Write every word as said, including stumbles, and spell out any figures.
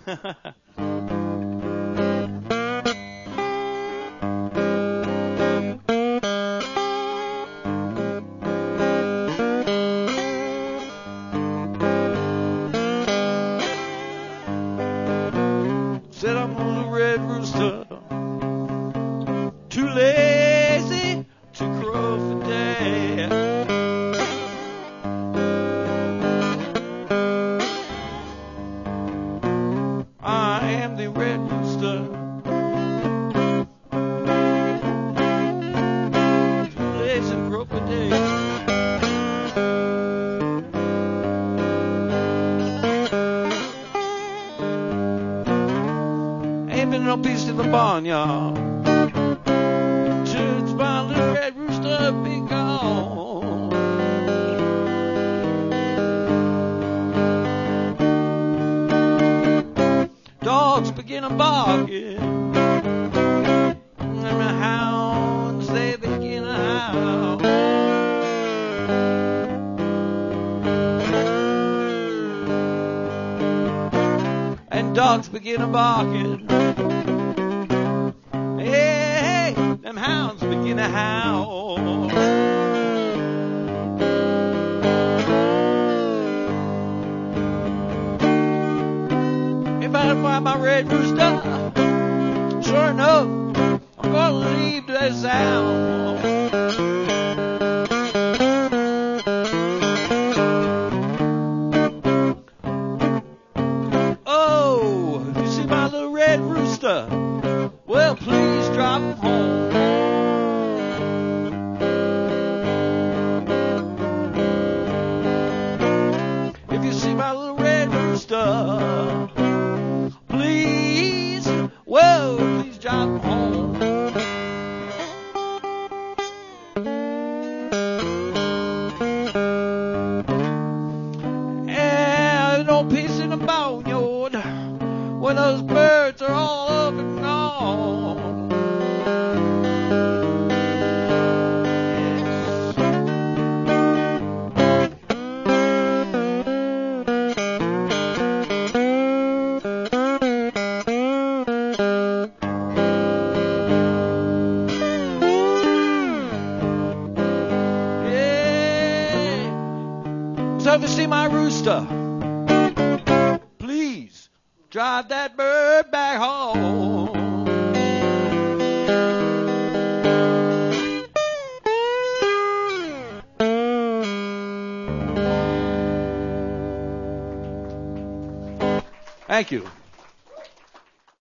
Said I'm on the red rooster, too lazy to crow for day. I am the red rooster, too lazy to crow for day. Ain't been no peace in the barnyard since my little red rooster be gone. Dogs begin a barking, and the hounds they begin a howl. And dogs begin a barking. Hey, hey, them hounds begin to howl. If I find my red rooster, sure enough, I'm gonna leave that sound. Oh, if you see my little red rooster, well, please drop home. If you see my little red rooster, please, whoa, please drop home. And no peace in the boneyard when those birds are all up and gone. So if you see my rooster, please drive that bird back home. Thank you.